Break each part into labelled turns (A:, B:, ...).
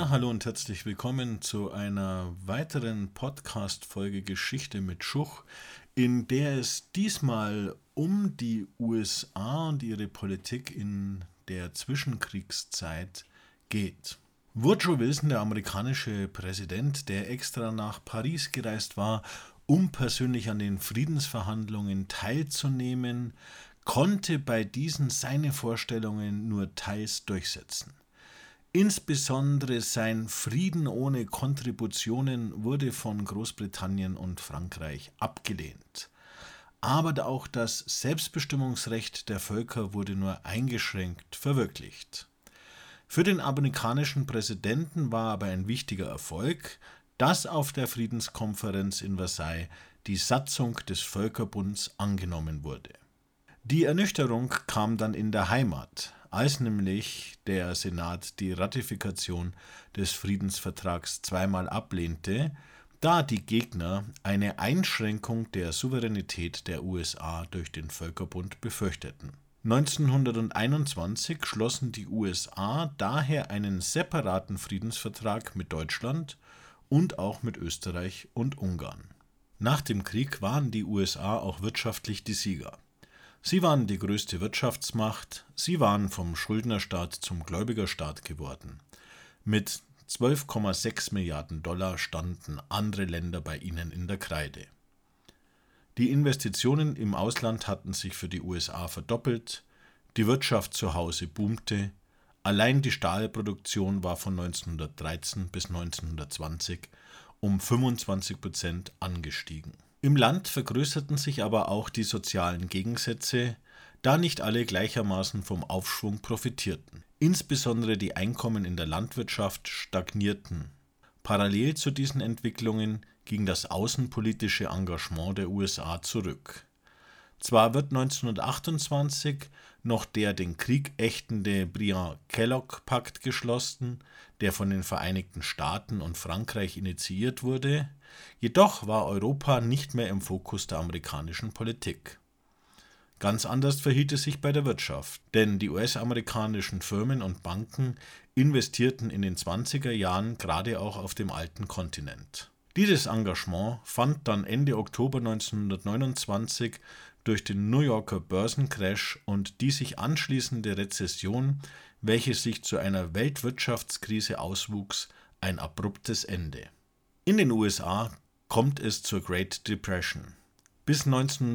A: Ja, hallo und herzlich willkommen zu einer weiteren Podcast-Folge Geschichte mit Schuch, in der es diesmal um die USA und ihre Politik in der Zwischenkriegszeit geht. Woodrow Wilson, der amerikanische Präsident, der extra nach Paris gereist war, um persönlich an den Friedensverhandlungen teilzunehmen, konnte bei diesen seine Vorstellungen nur teils durchsetzen. Insbesondere sein Frieden ohne Kontributionen wurde von Großbritannien und Frankreich abgelehnt. Aber auch das Selbstbestimmungsrecht der Völker wurde nur eingeschränkt verwirklicht. Für den amerikanischen Präsidenten war aber ein wichtiger Erfolg, dass auf der Friedenskonferenz in Versailles die Satzung des Völkerbunds angenommen wurde. Die Ernüchterung kam dann in der Heimat, als nämlich der Senat die Ratifikation des Friedensvertrags zweimal ablehnte, da die Gegner eine Einschränkung der Souveränität der USA durch den Völkerbund befürchteten. 1921 schlossen die USA daher einen separaten Friedensvertrag mit Deutschland und auch mit Österreich und Ungarn. Nach dem Krieg waren die USA auch wirtschaftlich die Sieger. Sie waren die größte Wirtschaftsmacht, sie waren vom Schuldnerstaat zum Gläubigerstaat geworden. Mit 12,6 Milliarden Dollar standen andere Länder bei ihnen in der Kreide. Die Investitionen im Ausland hatten sich für die USA verdoppelt, die Wirtschaft zu Hause boomte, allein die Stahlproduktion war von 1913 bis 1920 um 25% angestiegen. Im Land vergrößerten sich aber auch die sozialen Gegensätze, da nicht alle gleichermaßen vom Aufschwung profitierten. Insbesondere die Einkommen in der Landwirtschaft stagnierten. Parallel zu diesen Entwicklungen ging das außenpolitische Engagement der USA zurück. Zwar wird 1928 noch der den Krieg ächtende Briand-Kellogg-Pakt geschlossen, der von den Vereinigten Staaten und Frankreich initiiert wurde, jedoch war Europa nicht mehr im Fokus der amerikanischen Politik. Ganz anders verhielt es sich bei der Wirtschaft, denn die US-amerikanischen Firmen und Banken investierten in den 20er Jahren gerade auch auf dem alten Kontinent. Dieses Engagement fand dann Ende Oktober 1929 durch den New Yorker Börsencrash und die sich anschließende Rezession, welche sich zu einer Weltwirtschaftskrise auswuchs, ein abruptes Ende. In den USA kommt es zur Great Depression. Bis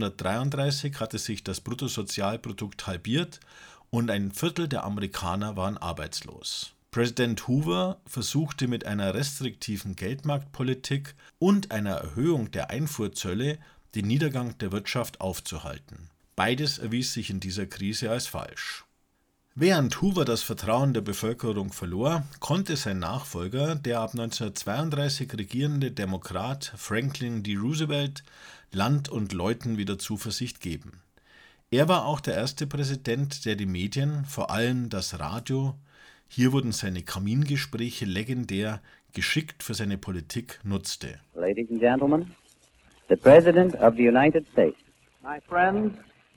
A: 1933 hatte sich das Bruttosozialprodukt halbiert und ein Viertel der Amerikaner waren arbeitslos. Präsident Hoover versuchte mit einer restriktiven Geldmarktpolitik und einer Erhöhung der Einfuhrzölle den Niedergang der Wirtschaft aufzuhalten. Beides erwies sich in dieser Krise als falsch. Während Hoover das Vertrauen der Bevölkerung verlor, konnte sein Nachfolger, der ab 1932 regierende Demokrat Franklin D. Roosevelt, Land und Leuten wieder Zuversicht geben. Er war auch der erste Präsident, der die Medien, vor allem das Radio, hier wurden seine Kamingespräche legendär, geschickt für seine Politik nutzte.
B: Ladies and gentlemen, the President of the United States.
C: My friends,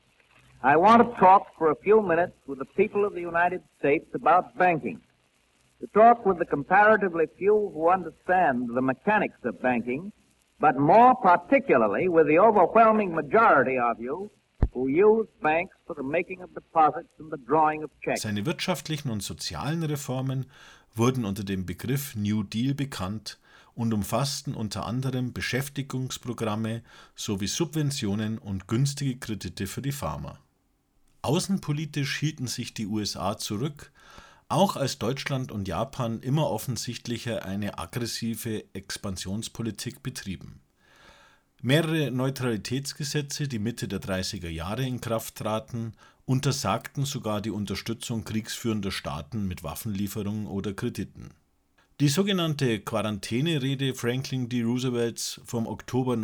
C: I want to talk for a few minutes with the people of the United States about banking. To talk with the comparatively few who understand the mechanics of banking, but more particularly with the overwhelming majority of you who use banks for the making of deposits and the drawing of checks.
A: Seine wirtschaftlichen und sozialen Reformen wurden unter dem Begriff New Deal bekannt und umfassten unter anderem Beschäftigungsprogramme sowie Subventionen und günstige Kredite für die Farmer. Außenpolitisch hielten sich die USA zurück, auch als Deutschland und Japan immer offensichtlicher eine aggressive Expansionspolitik betrieben. Mehrere Neutralitätsgesetze, die Mitte der 30er Jahre in Kraft traten, untersagten sogar die Unterstützung kriegsführender Staaten mit Waffenlieferungen oder Krediten. Die sogenannte Quarantänerede Franklin D. Roosevelts vom Oktober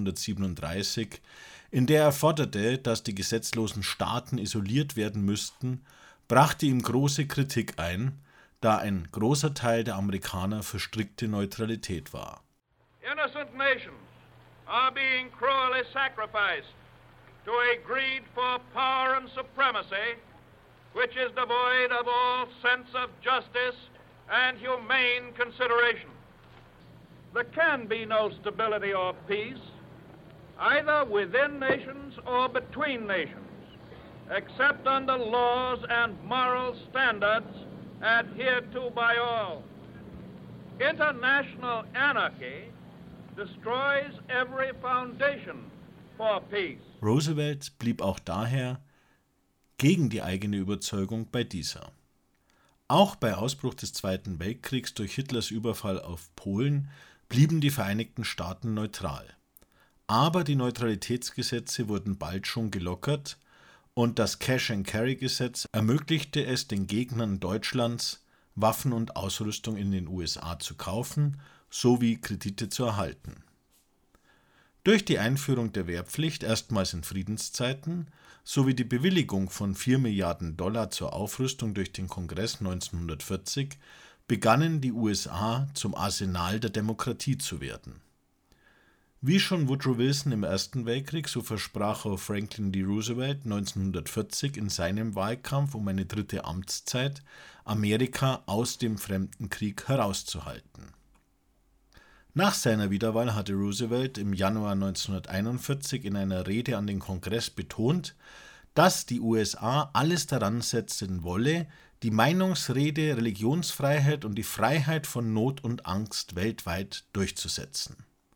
A: 1937, in der er forderte, dass die gesetzlosen Staaten isoliert werden müssten, brachte ihm große Kritik ein, da ein großer Teil der Amerikaner für strikte Neutralität war.
D: Innocent nations are being cruelly sacrificed to a greed for power and supremacy, which is devoid of all sense of justice and humane consideration. There can be no stability or peace, either within nations or between nations, except under laws and moral standards adhered to by all. International anarchy destroys every foundation for peace.
A: Roosevelt blieb auch daher gegen die eigene Überzeugung bei dieser. Auch bei Ausbruch des Zweiten Weltkriegs durch Hitlers Überfall auf Polen blieben die Vereinigten Staaten neutral. Aber die Neutralitätsgesetze wurden bald schon gelockert und das Cash-and-Carry-Gesetz ermöglichte es den Gegnern Deutschlands, Waffen und Ausrüstung in den USA zu kaufen sowie Kredite zu erhalten. Durch die Einführung der Wehrpflicht erstmals in Friedenszeiten sowie die Bewilligung von $4 Milliarden zur Aufrüstung durch den Kongress 1940 begannen die USA zum Arsenal der Demokratie zu werden. Wie schon Woodrow Wilson im Ersten Weltkrieg, so versprach auch Franklin D. Roosevelt 1940 in seinem Wahlkampf um eine dritte Amtszeit, Amerika aus dem Fremdenkrieg herauszuhalten. Nach seiner Wiederwahl hatte Roosevelt im Januar 1941 in einer Rede an den Kongress betont, dass die USA alles daran setzen wolle, die Meinungsrede, Religionsfreiheit und die Freiheit von Not und Angst weltweit durchzusetzen.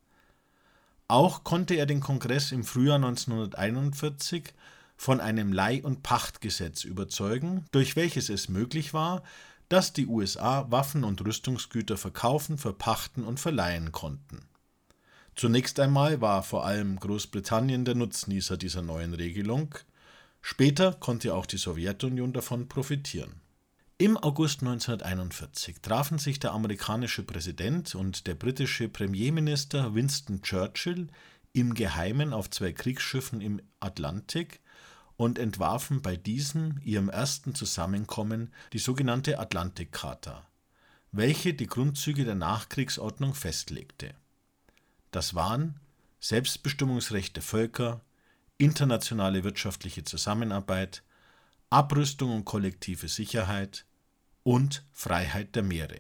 A: Auch konnte er den Kongress im Frühjahr 1941 von einem Leih- und Pachtgesetz überzeugen, durch welches es möglich war, dass die USA Waffen und Rüstungsgüter verkaufen, verpachten und verleihen konnten. Zunächst einmal war vor allem Großbritannien der Nutznießer dieser neuen Regelung, später konnte auch die Sowjetunion davon profitieren. Im August 1941 trafen sich der amerikanische Präsident und der britische Premierminister Winston Churchill im Geheimen auf 2 Kriegsschiffen im Atlantik und entwarfen bei diesen ihrem ersten Zusammenkommen die sogenannte Atlantikcharta, welche die Grundzüge der Nachkriegsordnung festlegte. Das waren Selbstbestimmungsrecht der Völker, internationale wirtschaftliche Zusammenarbeit, Abrüstung und kollektive Sicherheit und Freiheit der Meere.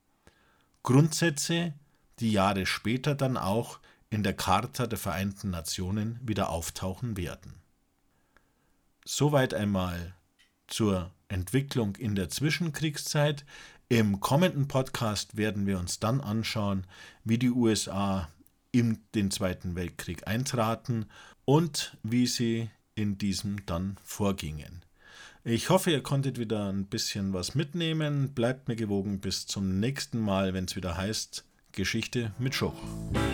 A: Grundsätze, die Jahre später dann auch in der Charta der Vereinten Nationen wieder auftauchen werden. Soweit einmal zur Entwicklung in der Zwischenkriegszeit. Im kommenden Podcast werden wir uns dann anschauen, wie die USA in den Zweiten Weltkrieg eintraten und wie sie in diesem dann vorgingen. Ich hoffe, ihr konntet wieder ein bisschen was mitnehmen. Bleibt mir gewogen bis zum nächsten Mal, wenn es wieder heißt Geschichte mit Schuch.